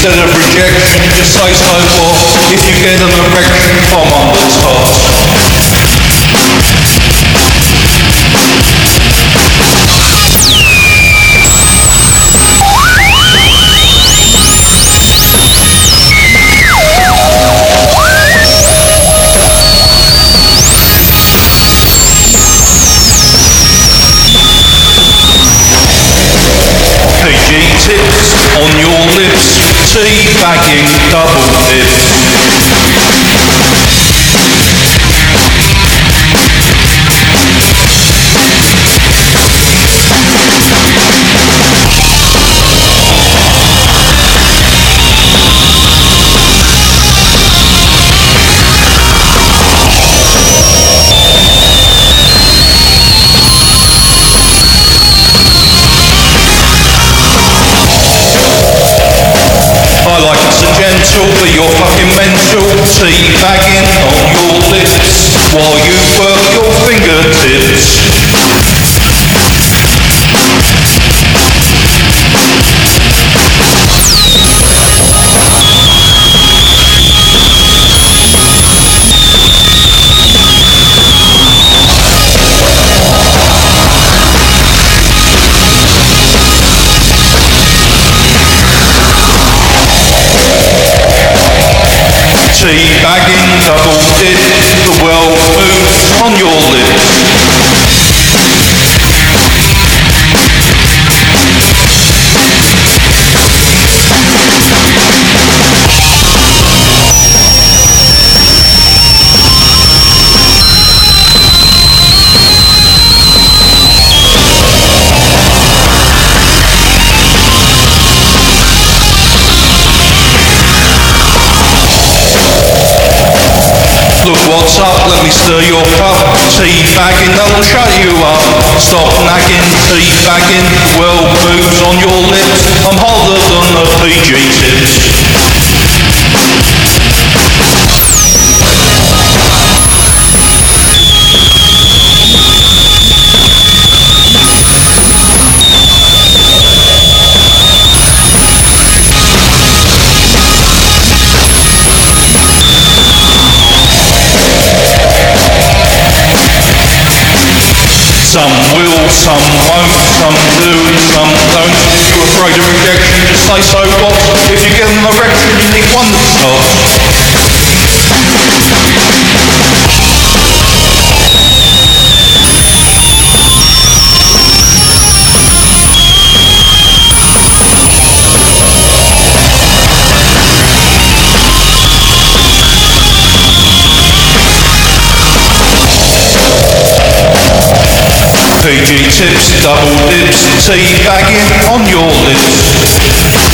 Instead of rejection, just say so what if you get an erection from on the top. PG tips on your lips, teabagging double dips. I like it so gentle, but you're fucking mental. Teabagging on your lips while you work your fingertips. Teabagging double dip, the world moves on your lips. Look what's up, let me stir your cup. Teabagging, that'll shut you up. Stop nagging, teabagging, world moves on your lips. I'm hotter than the PG tips. Some will, some won't, some do, some don't. If you're afraid of rejection, just say so what if you get an erection, you need one that stops. PG tips, double dips, teabagging on your lips.